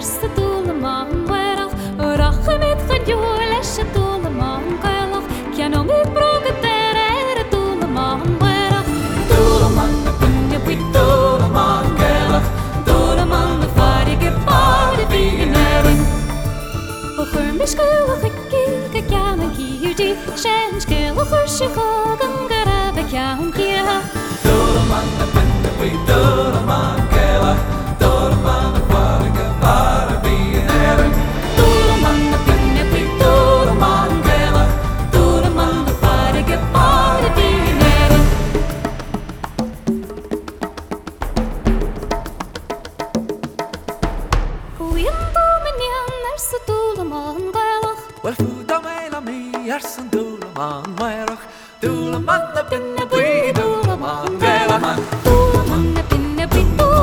sa dúla má mhuireach Racha mid chuúil leis sa dúla má gaiilech Ceann mid brogad deir a dúla má mhuireach Dúla má na bunne bui dúla má gaiilech Dúla má na fáige bád a bhí an éireann O chuir me scoilech a cíl go ceann an cíúdí Sin scoilech chuir si chug an garab a ceann cíatha Dúla má na bunne bui dúla má gaiilech Dúla má na fáige bád a bhí an éireann Dúla má na bunne bui dúla má gaiilech Dúla má na fáige bád a bhí an éireann Cuíon dúmaníon sa dúla má gaiilech Wel fúd am éile mí san dúla má mhuireach Dúla má na bunne bui dúla má gaiilech Dúla má na bunne bui dúla